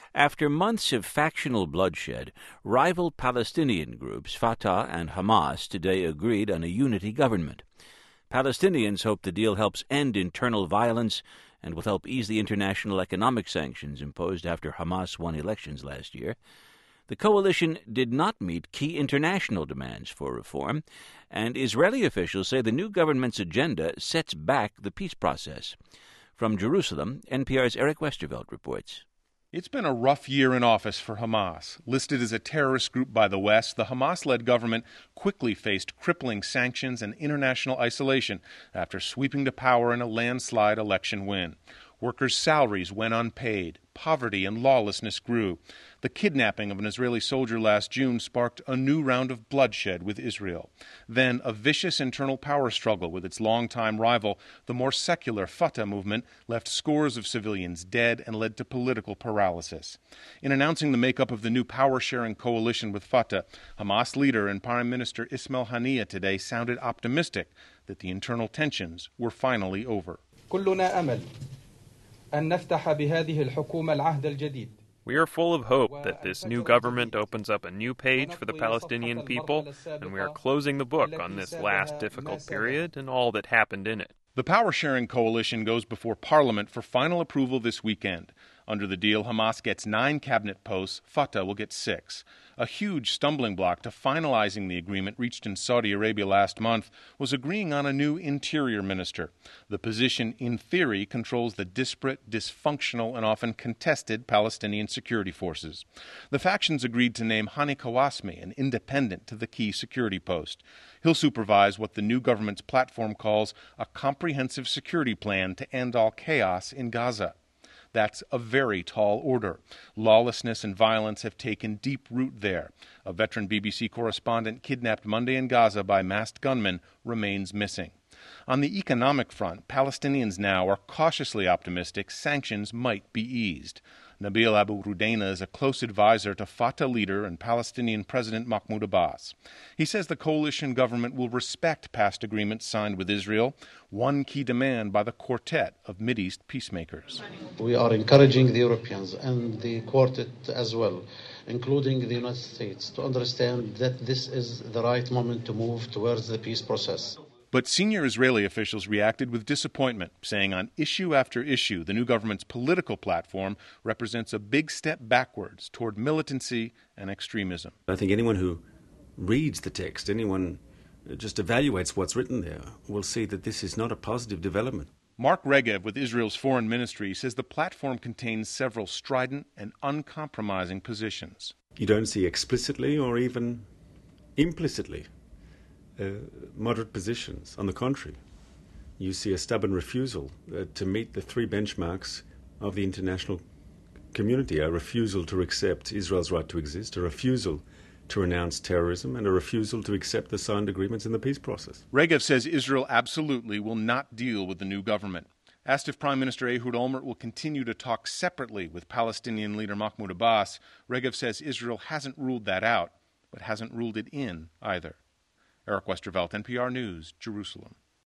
After months of factional bloodshed, rival Palestinian groups Fatah and Hamas today agreed on a unity government. Palestinians hope the deal helps end internal violence and will help ease the international economic sanctions imposed after Hamas won elections last year. The coalition did not meet key international demands for reform, and Israeli officials say the new government's agenda sets back the peace process. From Jerusalem, NPR's Eric Westervelt reports. It's been a rough year in office for Hamas. Listed as a terrorist group by the West, the Hamas-led government quickly faced crippling sanctions and international isolation after sweeping to power in a landslide election win. Workers' salaries went unpaid. Poverty and lawlessness grew. The kidnapping of an Israeli soldier last June sparked a new round of bloodshed with Israel. Then a vicious internal power struggle with its longtime rival, the more secular Fatah movement, left scores of civilians dead and led to political paralysis. In announcing the makeup of the new power-sharing coalition with Fatah, Hamas leader and Prime Minister Ismail Haniyeh today sounded optimistic that the internal tensions were finally over. We are full of hope that this new government opens up a new page for the Palestinian people, and we are closing the book on this last difficult period and all that happened in it. The power-sharing coalition goes before Parliament for final approval this weekend. Under the deal, Hamas gets 9 cabinet posts, Fatah will get 6. A huge stumbling block to finalizing the agreement reached in Saudi Arabia last month was agreeing on a new interior minister. The position, in theory, controls the disparate, dysfunctional, and often contested Palestinian security forces. The factions agreed to name Hani Kawasmi, an independent, to the key security post. He'll supervise what the new government's platform calls a comprehensive security plan to end all chaos in Gaza. That's a very tall order. Lawlessness and violence have taken deep root there. A veteran BBC correspondent kidnapped Monday in Gaza by masked gunmen remains missing. On the economic front, Palestinians now are cautiously optimistic sanctions might be eased. Nabil Abu Rudaina is a close advisor to Fatah leader and Palestinian President Mahmoud Abbas. He says the coalition government will respect past agreements signed with Israel, one key demand by the quartet of Mideast peacemakers. We are encouraging the Europeans and the quartet as well, including the United States, to understand that this is the right moment to move towards the peace process. But senior Israeli officials reacted with disappointment, saying on issue after issue, the new government's political platform represents a big step backwards toward militancy and extremism. I think anyone who reads the text, anyone just evaluates what's written there, will see that this is not a positive development. Mark Regev with Israel's foreign ministry says the platform contains several strident and uncompromising positions. You don't see explicitly or even implicitly moderate positions. On the contrary, you see a stubborn refusal to meet the 3 benchmarks of the international community: a refusal to accept Israel's right to exist, a refusal to renounce terrorism, and a refusal to accept the signed agreements in the peace process. Regev says Israel absolutely will not deal with the new government. Asked if Prime Minister Ehud Olmert will continue to talk separately with Palestinian leader Mahmoud Abbas, Regev says Israel hasn't ruled that out, but hasn't ruled it in either. Eric Westervelt, NPR News, Jerusalem.